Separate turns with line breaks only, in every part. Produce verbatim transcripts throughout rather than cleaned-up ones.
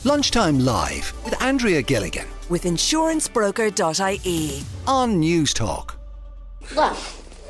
Lunchtime Live with Andrea Gilligan
with insurance broker dot I E
on News Talk.
Look,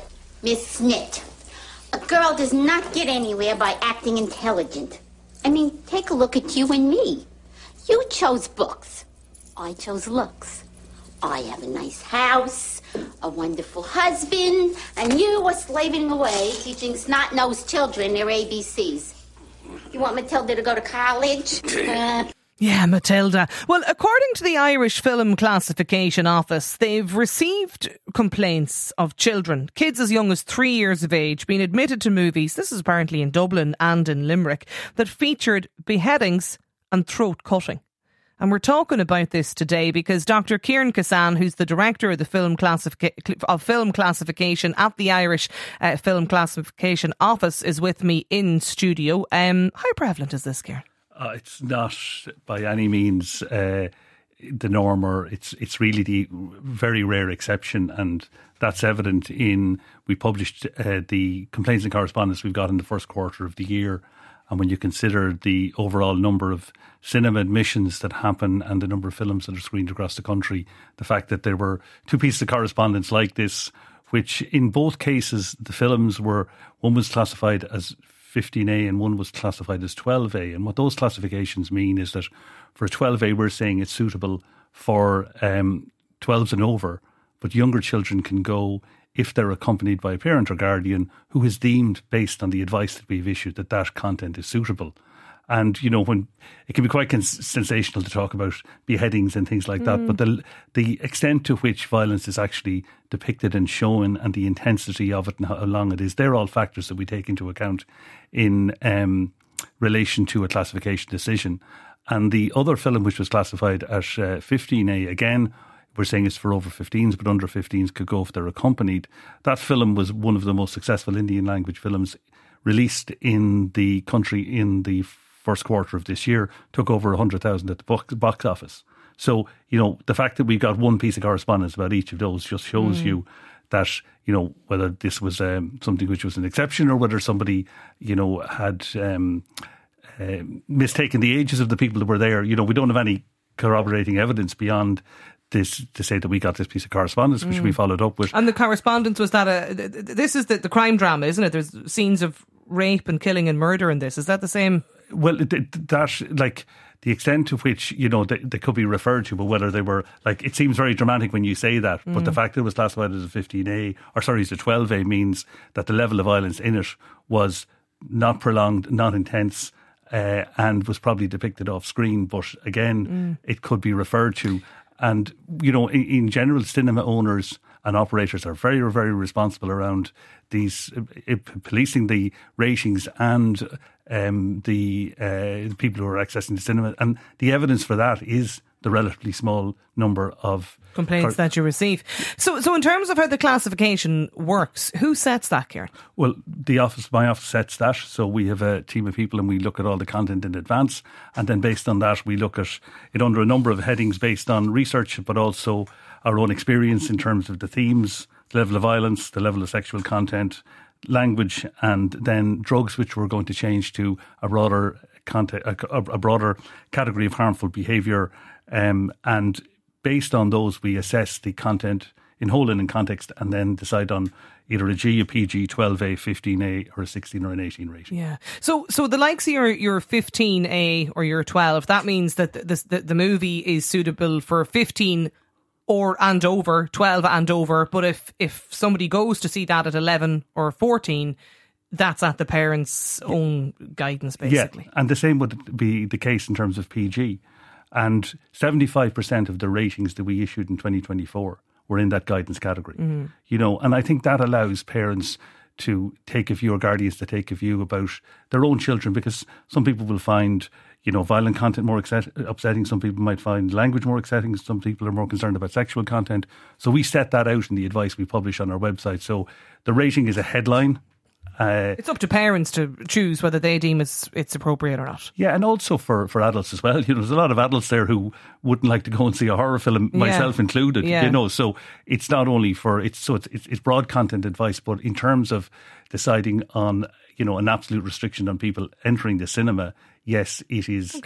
Miss Snit, a girl does not get anywhere by acting intelligent. I mean, take a look at you and me. You chose books. I chose looks. I have a nice house, a wonderful husband, and you are slaving away teaching snot-nosed children their A B Cs. You want Matilda to go to college? Uh,
Yeah, Matilda. Well, according to the Irish Film Classification Office, they've received complaints of children, kids as young as three years of age, being admitted to movies, this is apparently in Dublin and in Limerick, that featured beheadings and throat cutting. And we're talking about this today because Doctor Kieran Kassan, who's the director of the film classifica- of film classification at the Irish uh, Film Classification Office, is with me in studio. Um, how prevalent is this, Kieran?
Uh, it's not by any means uh, the norm, or it's it's really the very rare exception, and that's evident in we published uh, the complaints and correspondence we've got in the first quarter of the year, and when you consider the overall number of cinema admissions that happen and the number of films that are screened across the country, the fact that there were two pieces of correspondence like this, which in both cases the films were, one was classified as fifteen A and one was classified as twelve A. And what those classifications mean is that for twelve A, we're saying it's suitable for um, twelves and over, but younger children can go if they're accompanied by a parent or guardian who is deemed, based on the advice that we've issued, that that content is suitable. And, you know, when it can be quite cons- sensational to talk about beheadings and things like that, mm. but the the extent to which violence is actually depicted and shown and the intensity of it and how long it is, they're all factors that we take into account in um, relation to a classification decision. And the other film, which was classified as uh, fifteen A, again, we're saying it's for over fifteens, but under fifteens could go if they're accompanied. That film was one of the most successful Indian language films released in the country in the first quarter of this year, took over one hundred thousand at the box office. So, you know, the fact that we got one piece of correspondence about each of those just shows mm. you that, you know, whether this was um, something which was an exception or whether somebody, you know, had um, uh, mistaken the ages of the people that were there. You know, we don't have any corroborating evidence beyond this to say that we got this piece of correspondence, which mm. we followed up with.
And the correspondence was that a, this is the, the crime drama, isn't it? There's scenes of rape and killing and murder in this. Is that the same?
Well, that, like, the extent to which, you know, they, they could be referred to, but whether they were, like, it seems very dramatic when you say that, mm. but the fact that it was classified as a fifteen A, or sorry, as a twelve A, means that the level of violence in it was not prolonged, not intense, uh, and was probably depicted off screen, but again, mm. it could be referred to. And, you know, in, in general, cinema owners and operators are very, very responsible around these, uh, policing the ratings and um, the uh, people who are accessing the cinema. And the evidence for that is the relatively small number of
complaints cor- that you receive. So, so in terms of how the classification works, who sets that, Kieran?
Well, the office, my office sets that. So we have a team of people and we look at all the content in advance. And then based on that, we look at it under a number of headings based on research, but also our own experience in terms of the themes, the level of violence, the level of sexual content, language, and then drugs, which we're going to change to a broader content, a, a broader category of harmful behaviour. Um, and based on those, we assess the content in whole and in context, and then decide on either a G, a P G, twelve A, fifteen A, or a sixteen or an eighteen rating.
Yeah. So, so the likes of your your fifteen A or your twelve, that means that the the, the movie is suitable for fifteen or and over, twelve and over. But if if somebody goes to see that at eleven or fourteen, that's at the parents' own guidance, basically.
Yeah, and the same would be the case in terms of P G. And seventy-five percent of the ratings that we issued in twenty twenty-four were in that guidance category. Mm-hmm. You know, and I think that allows parents to take a view, or guardians to take a view about their own children, because some people will find, you know, violent content more upsetting. Some people might find language more upsetting. Some people are more concerned about sexual content. So we set that out in the advice we publish on our website. So the rating is a headline. Uh,
it's up to parents to choose whether they deem it's, it's appropriate or not.
Yeah, and also for, for adults as well. You know, there's a lot of adults there who wouldn't like to go and see a horror film, myself yeah. included. Yeah. You know, so it's not only for it's so it's, it's broad content advice, but in terms of deciding on, you know, an absolute restriction on people entering the cinema, yes, it is.
Okay.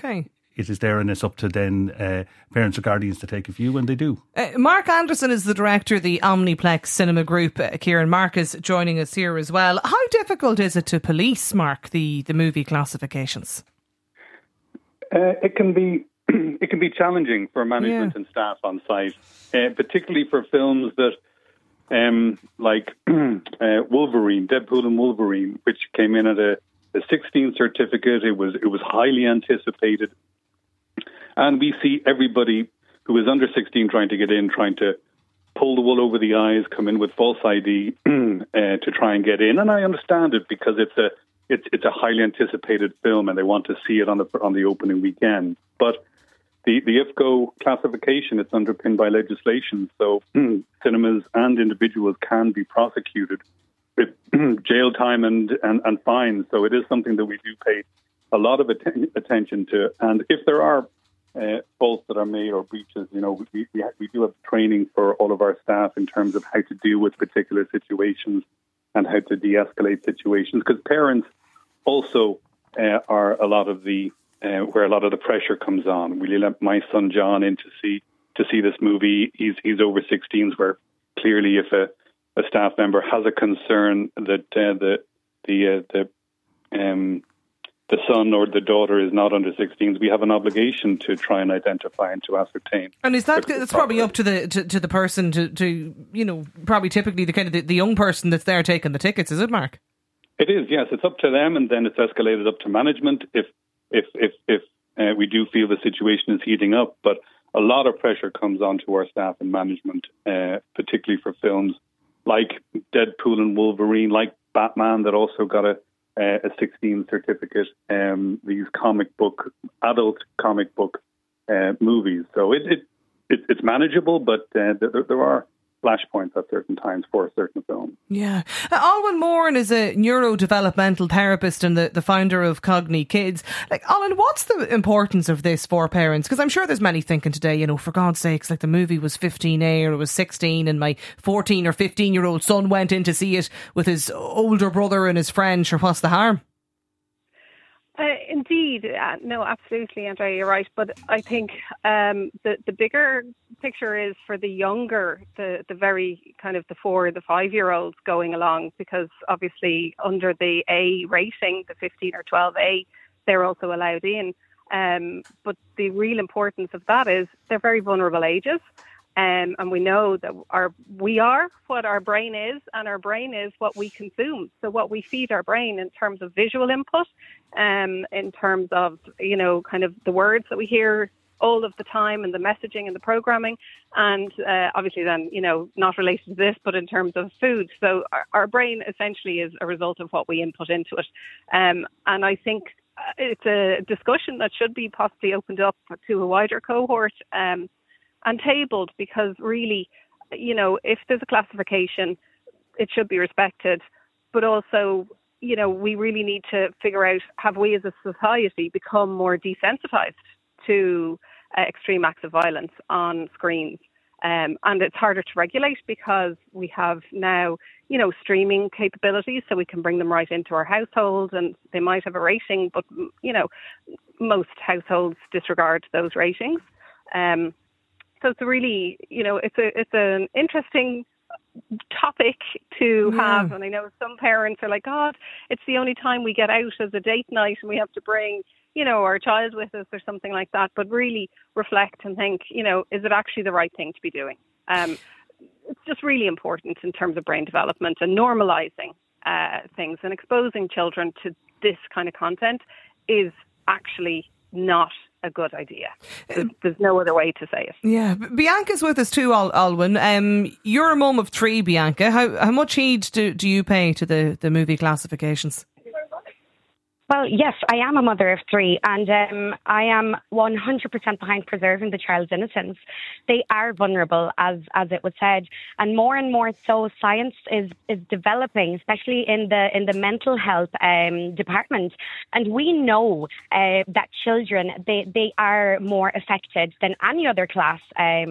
it is there, and it's up to then uh, parents or guardians to take a view when they do.
Uh, Mark Anderson is the director of the Omniplex Cinema Group. Uh, Kieran Mark is joining us here as well. How difficult is it to police, Mark, the, the movie classifications?
Uh, it can be it can be challenging for management yeah. and staff on site, uh, particularly for films that, um, like uh, Wolverine, Deadpool and Wolverine, which came in at a, a sixteen certificate. It was it was highly anticipated, and we see everybody who is under sixteen trying to get in, trying to pull the wool over the eyes, come in with false I D uh, to try and get in. And I understand it, because it's a it's it's a highly anticipated film, and they want to see it on the on the opening weekend. But the the I F C O classification, it's underpinned by legislation, so cinemas and individuals can be prosecuted with jail time and, and, and fines. So it is something that we do pay a lot of atten- attention to. And if there are uh, faults that are made or breaches, you know, we, we, we do have training for all of our staff in terms of how to deal with particular situations and how to de-escalate situations. Because parents also uh, are a lot of the, uh, where a lot of the pressure comes on. Will you let my son John in to see to see this movie? He's he's over sixteens, where clearly if a a staff member has a concern that uh, the the uh, the um, the son or the daughter is not under sixteens, we have an obligation to try and identify and to ascertain.
And is that it's probably up to the to, to the person to, to you know probably typically the kind of the, the young person that's there taking the tickets, is it, Mark?
It is, yes. It's up to them, and then it's escalated up to management if if if if uh, we do feel the situation is heating up. But a lot of pressure comes onto our staff and management, uh, particularly for films like Deadpool and Wolverine, like Batman, that also got a a sixteen certificate. Um, these comic book, adult comic book uh, movies. So it, it, it it's manageable, but uh, there, there are flashpoints at certain times for a certain film.
Yeah. Uh, Alwyn Moran is a neurodevelopmental therapist and the, the founder of Cogni Kids. Like, Alwyn, what's the importance of this for parents? Because I'm sure there's many thinking today, you know, for God's sakes, like the movie was fifteen A or it was sixteen and my fourteen or fifteen year old son went in to see it with his older brother and his friend. Sure, what's the harm?
Uh, indeed, uh, no, absolutely, Andrea, you're right. But I think um, the the bigger picture is for the younger, the the very kind of the four, the five year olds going along, because obviously under the A rating, the fifteen or twelve A, they're also allowed in. Um, but the real importance of that is they're very vulnerable ages. Um, and we know that our we are what our brain is, and our brain is what we consume. So what we feed our brain in terms of visual input, um, in terms of, you know, kind of the words that we hear all of the time and the messaging and the programming, and uh, obviously then, you know, not related to this, but in terms of food. So our, our brain essentially is a result of what we input into it. Um, and I think it's a discussion that should be possibly opened up to a wider cohort, um, and tabled, because really, you know, if there's a classification, it should be respected. But also, you know, we really need to figure out, have we as a society become more desensitized to uh, extreme acts of violence on screens? Um, and it's harder to regulate because we have now, you know, streaming capabilities, so we can bring them right into our household, and they might have a rating, but, you know, most households disregard those ratings. Um, So it's a really, you know, it's a it's an interesting topic to yeah. have. And I know some parents are like, God, it's the only time we get out as a date night and we have to bring, you know, our child with us or something like that. But really reflect and think, you know, is it actually the right thing to be doing? Um, it's just really important in terms of brain development and normalising uh, things, and exposing children to this kind of content is actually not a good idea. There's, there's no other way to say it.
Yeah. Bianca's with us too, Al- Alwyn. Um, you're a mum of three, Bianca. How how much heed do, do you pay to the, the movie classifications?
Well, yes, I am a mother of three, and um, I am one hundred percent behind preserving the child's innocence. They are vulnerable, as as it was said, and more and more so science is, is developing, especially in the in the mental health um, department. And we know uh, that children, they, they are more affected than any other class um,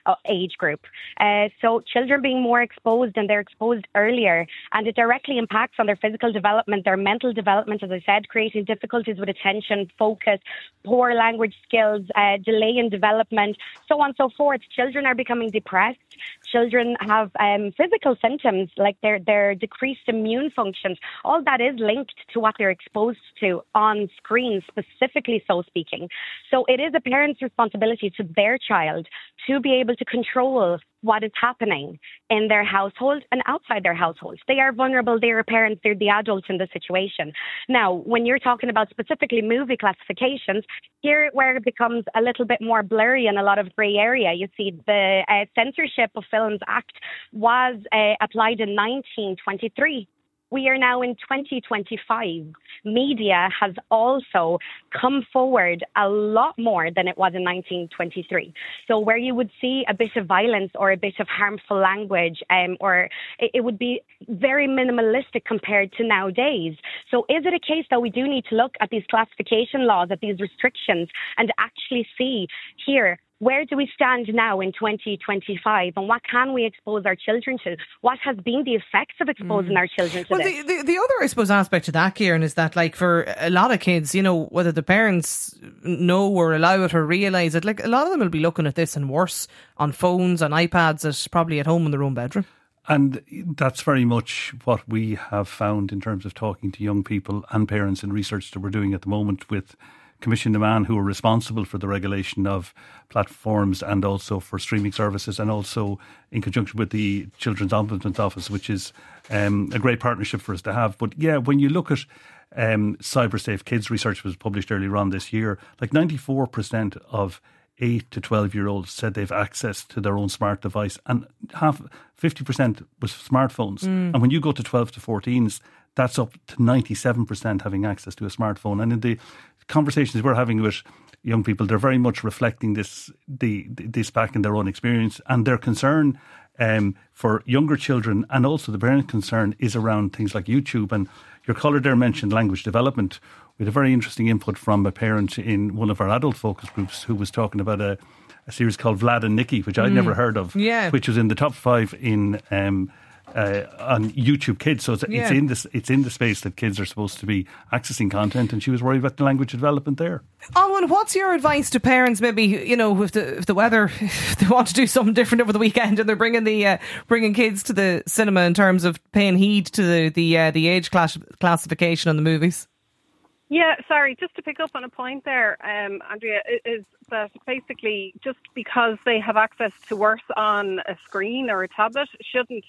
uh, age group. Uh, so children being more exposed, and they're exposed earlier, and it directly impacts on their physical development, their mental development, as I said, creating difficulties with attention, focus, poor language skills, uh, delay in development, so on and so forth. Children are becoming depressed. Children have um, physical symptoms like their, their decreased immune functions. All that is linked to what they're exposed to on screen, specifically so speaking. So it is a parent's responsibility to their child to be able to control what is happening in their household and outside their household. They are vulnerable, they are parents, they're the adults in the situation. Now, when you're talking about specifically movie classifications, here where it becomes a little bit more blurry and a lot of grey area. You see, the uh, Censorship of Films Act was uh, applied in nineteen twenty-three. We are now in twenty twenty-five. Media has also come forward a lot more than it was in nineteen twenty-three. So where you would see a bit of violence or a bit of harmful language, um, or it, it would be very minimalistic compared to nowadays. So is it a case that we do need to look at these classification laws, at these restrictions, and actually see here, where do we stand now in twenty twenty-five, and what can we expose our children to? What has been the effects of exposing mm. our children to
well,
this?
The, the, the other, I suppose, aspect to that, Kieran, is that, like, for a lot of kids, you know, whether the parents know or allow it or realise it, like, a lot of them will be looking at this and worse on phones, on iPads, at, probably at home in their own bedroom.
And that's very much what we have found in terms of talking to young people and parents in research that we're doing at the moment with Commission Demand, who are responsible for the regulation of platforms and also for streaming services, and also in conjunction with the Children's Ombudsman's Office, which is um, a great partnership for us to have. But yeah, when you look at um, Cyber Safe Kids research was published earlier on this year, like ninety-four percent of eight to twelve year olds said they've access to their own smart device, and half fifty percent was smartphones. Mm. And when you go to twelve to fourteens, that's up to ninety-seven percent having access to a smartphone. And in the conversations we're having with young people, they're very much reflecting this the this back in their own experience, and their concern um, for younger children, and also the parent concern, is around things like YouTube. And your caller there mentioned language development. We had a very interesting input from a parent in one of our adult focus groups who was talking about a, a series called Vlad and Nikki, which I'd mm. never heard of,
yeah.
which was in the top five in um, Uh, on YouTube Kids. So it's,
yeah.
it's in this it's in the space that kids are supposed to be accessing content, and she was worried about the language development there.
Alwyn, what's your advice to parents, maybe, you know, if the if the weather, if they want to do something different over the weekend and they're bringing the uh, bringing kids to the cinema, in terms of paying heed to the the, uh, the age class- classification on the movies?
Yeah, sorry, just to pick up on a point there, um, Andrea, is that basically just because they have access to worse on a screen or a tablet shouldn't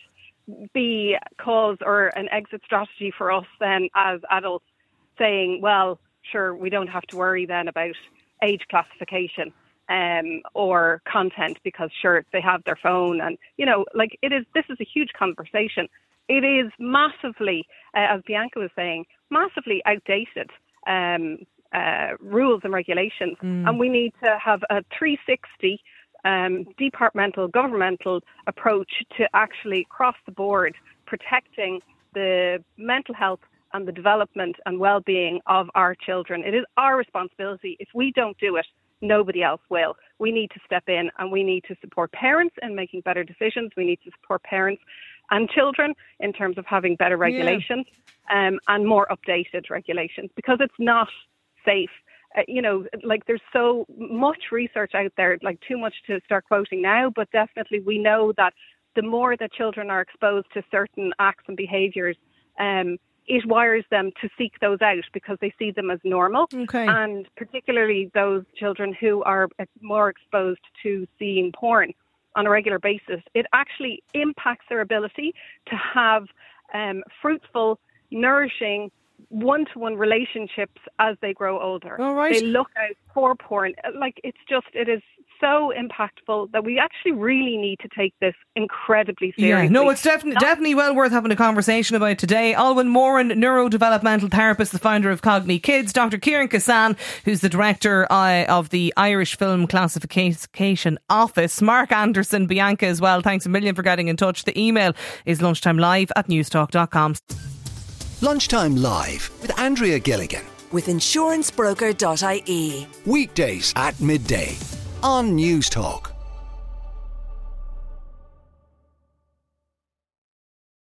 be cause or an exit strategy for us then as adults, saying, well, sure, we don't have to worry then about age classification um, or content, because sure, they have their phone. And, you know, like it is, this is a huge conversation. It is massively, uh, as Bianca was saying, massively outdated um, uh, rules and regulations. Mm. And we need to have a three sixty Um, departmental, governmental approach to actually across the board protecting the mental health and the development and well-being of our children. It is our responsibility. If we don't do it, nobody else will. We need to step in, and we need to support parents in making better decisions. We need to support parents and children in terms of having better regulations yeah. um, and more updated regulations, because it's not safe. Uh, you know, like there's so much research out there, like too much to start quoting now, but definitely we know that the more that children are exposed to certain acts and behaviours, um, it wires them to seek those out because they see them as normal.
Okay.
And particularly those children who are more exposed to seeing porn on a regular basis, it actually impacts their ability to have um, fruitful, nourishing, one-to-one relationships as they grow older.
All right.
They look out for porn. Like, it's just, it is so impactful that we actually really need to take this incredibly seriously.
Yeah, no, it's definitely definitely well worth having a conversation about today. Alwyn Moran, neurodevelopmental therapist, the founder of Cogni Kids. Doctor Kieran Kassan, who's the director uh, of the Irish Film Classification Office. Mark Anderson, Bianca as well. Thanks a million for getting in touch. The email is lunchtimelive at newstalk dot com.
Lunchtime Live with Andrea Gilligan.
With insurance broker dot I E.
Weekdays at midday on Newstalk.